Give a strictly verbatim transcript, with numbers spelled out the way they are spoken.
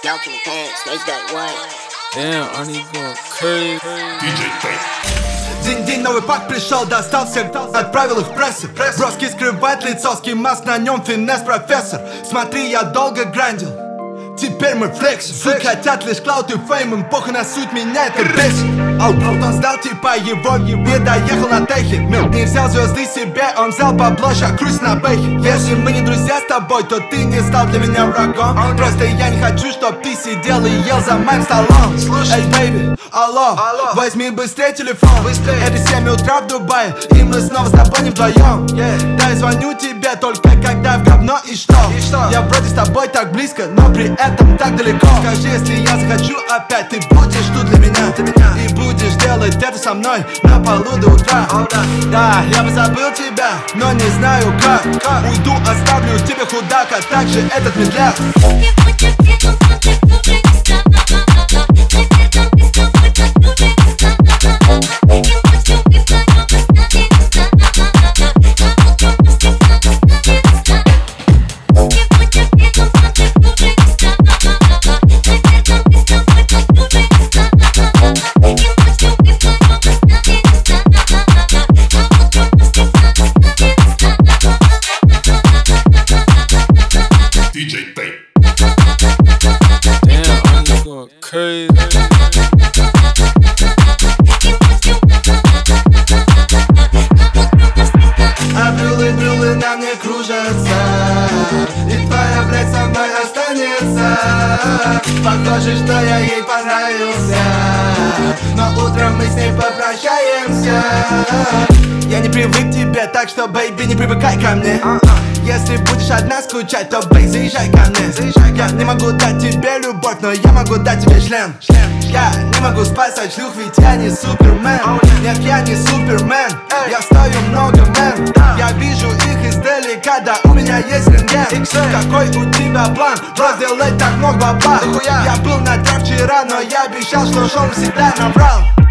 Dunk in the pants, make that one. Damn, Arnie going crazy. диджей Фейк. День-день, новый пак пришел, достал всех, отправил их в прессу. Броски скрывает лицо, скимаск, на нем финес профессор. Смотри, я долго грандил, теперь мы флекс. Суд хотят лишь клаут и фейм, им похуй на суть, меня это бесит. Он сдал типа его, не доехал на техе. Не взял звезды себе, он взял бабло, ща крусь на бэхе. Если мы не друзья с тобой, то ты не стал для меня врагом. Просто я не хочу, чтоб ты сидел и ел за моим столом. Эй, бэйби, алло, возьми быстрее телефон. Это семь утра в Дубае, и мы снова с тобой не вдвоем. Да, я звоню тебе только когда в говно и что? Я вроде с тобой так близко, но при этом так далеко. Скажи, если я захочу опять, ты будешь тут для меня, и будешь делать это со мной на полу до утра. Да, я бы забыл тебя, но не знаю как. Уйду, оставлю тебе худак, а также этот медляк. диджей Фейк. Damn, Arnie going crazy. А брюлы, брюлы на мне кружатся, и твоя, блядь, со мной останется. Похоже, что я ей понравился, но утром мы с ней попрощаемся. Я не привык к тебе, так что, бэйби, не привыкай ко мне. Если будешь одна скучать, то, бэй, заезжай ко мне. Я не могу дать тебе любовь, но я могу дать тебе член. Я не могу спасать шлюх, ведь я не супермен. Нет, я не супермен, я стою много, мэн. Я вижу их издалека, да у меня есть рентген. Какой у тебя план? Разделать так много бабла. Я был на трав вчера, но я обещал, что шоу всегда наврал.